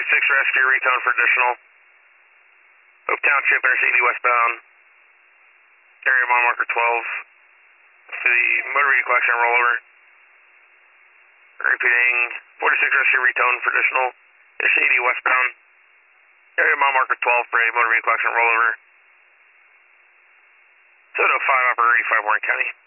rescue, retone for additional. Hope Township, Interstate 80 westbound. Area mile marker 12. To the motor vehicle collection rollover. Repeating, 46 rescue, retone for additional. Interstate 80 westbound. Area mile marker 12 for a motor vehicle collection rollover. 705 Operator 85 Warren County.